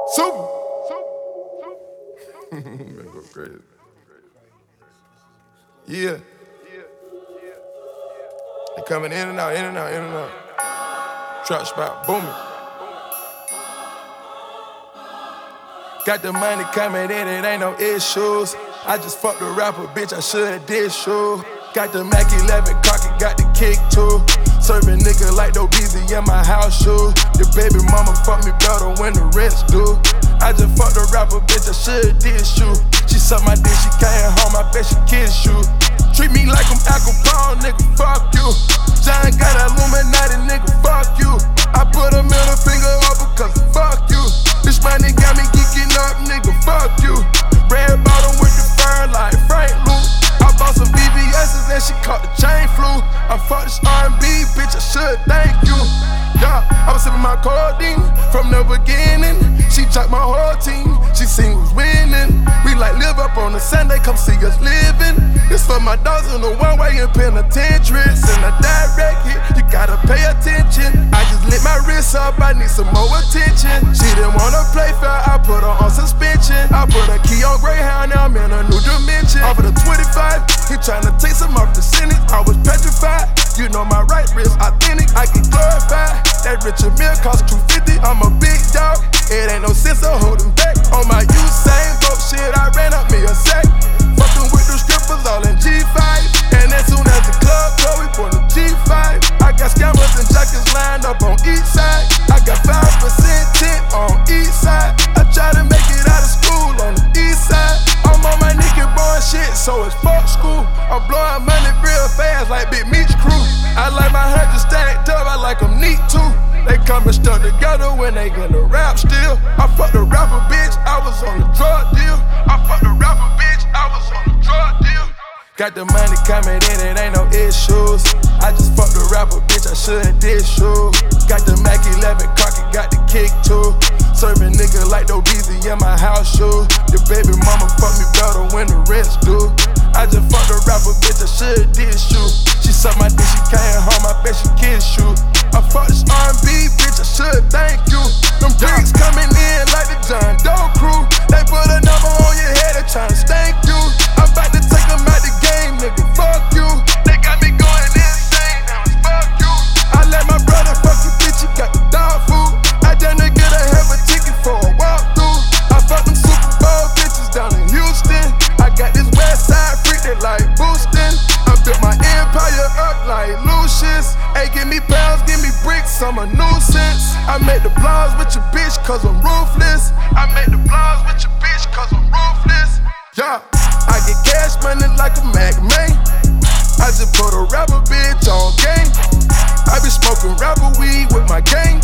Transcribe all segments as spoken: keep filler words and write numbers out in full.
Super. Man, go crazy. Yeah. They coming in and out, in and out, in and out. Trap spot booming. Got the money coming in, it ain't no issues. I just fucked a rapper, bitch, I should've did shoe. Got the Mac eleven cocky, got the kick too. Serving nigga like no Beezy in my house shoe. Your baby mama fuck me better when the rest do. I just fucked a rapper, bitch, I should've did shoe. She sucked my dick, she came home, I bet she kiss you. Treat me like I'm alcohol, nigga, fuck you. John got Illuminati, nigga, fuck you. I put a middle finger up because fuck you. This money got me geeking up, nigga, fuck you. Red bottom with the fur like Frank Luke. I bought some V V S's and she caught the chain flu. I fucked this R and B, bitch, I should thank you. Yeah, I was sipping my codeine from the beginning. She chopped my whole team, she seen who's winning. We like live up on a Sunday, come see us living. This for my dogs in the one-way in penitentiary. Send a direct hit, you gotta pay attention. I just lit my wrist up, I need some more attention. She didn't wanna play fair, I put her on suspension. I put a key on Greyhound, now I'm in a new dimension. Off of the twenty-five, he tryna take some off the sentence. I was petrified, you know my right wrist authentic, I get glorified. That Richard Mill cost two fifty, I'm a big dog. It ain't no sense of holding back. On my Usain Bolt shit, I ran up me a sack. Fucking with the strippers all in G five. And as soon as the club go, we put a G five. I got scammers and jackets lined up on each side. I got five percent tint on each side. I try to make it out of school on the east side. I'm on my nigga boy shit, so it's fuck school. I'm blowing money real fast like Big Meech crew. I like my hundred stacked up, I like them neat too. They coming stuck together when they gonna rap still. I fucked a rapper, bitch, I was on the drug deal. I fucked a rapper, bitch, I was on the drug deal. Got the money coming in, it ain't no issues. I just fucked a rapper, bitch, I should've did shoe. Got the Mac eleven cocky, got the kick too. Serving nigga like no Beezy in my house shoe. Your baby mama fuck me better when the rest do. I just fucked a rapper, bitch, I should've did shoe. She sucked my dick, she came home, I bet she kiss you. I fucked this R and B, bitch, I should thank you. Them bricks coming in like the John Doe crew. They put a number on your head, they tryna stank you. I'm about to take them out the game, nigga, fuck you. They got me going insane, now it's fuck you. I let my brother fuck you, bitch, you got the dog food. I done to get a hell of a ticket for a walkthrough. I fucked them Super Bowl bitches down in Houston. I got this west side freak that like boosting. I built my empire up like Lucius. Hey, give me pounds, give me bricks, I'm a nuisance. I make the blogs with your bitch cause I'm ruthless. I make the blogs with your bitch cause I'm ruthless. Yeah, I get cash money like a Mac man. I just put a rapper bitch on game. I be smoking rapper weed with my gang.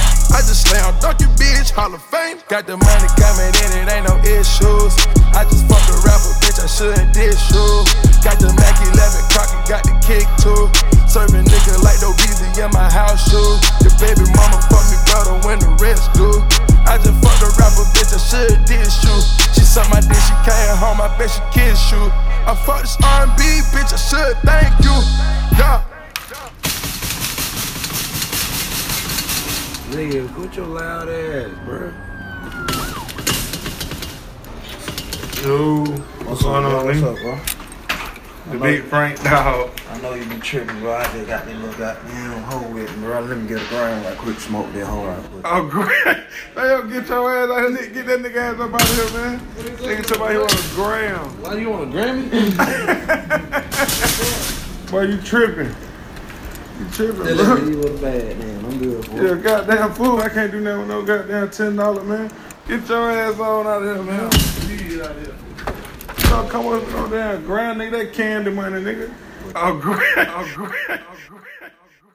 I just slam dunk your bitch, Hall of Fame. Got the money coming in, it ain't no issues. I just fucked a rapper, bitch, I should've did shoe. Got the Mac eleven cocky, got the kick too. Serving nigga like no Beezy in my house shoe. Your baby mama fuck me better when the rest do. I just fucked a rapper, bitch, I should've did shoe. She sucked my dick, she came home, I bet she kiss you. I fucked this R and B, bitch, I should thank you. Yeah. Nigga, put your loud ass, bro. Yo, what's going on, What's nigga? up, bro? The big Frank dog. I know you been tripping, bro. I just got that little goddamn hole with me, bro. Let me get a ground right quick, smoke that hole right quick. Oh, great. Hey, yo, get your ass out here. Get that nigga ass up out of here, man. Nigga talking about here on the ground. Why you on a Grammy? Boy, you tripping. You tripping, That bro. nigga was bad, man. I'm good, boy. Yeah, goddamn fool. I can't do nothing with no goddamn ten dollars, man. Get your ass on out of here, man. Get out of here. So come on, no damn ground, nigga. That candy money, nigga. Oh, great. Oh, great. Oh, great.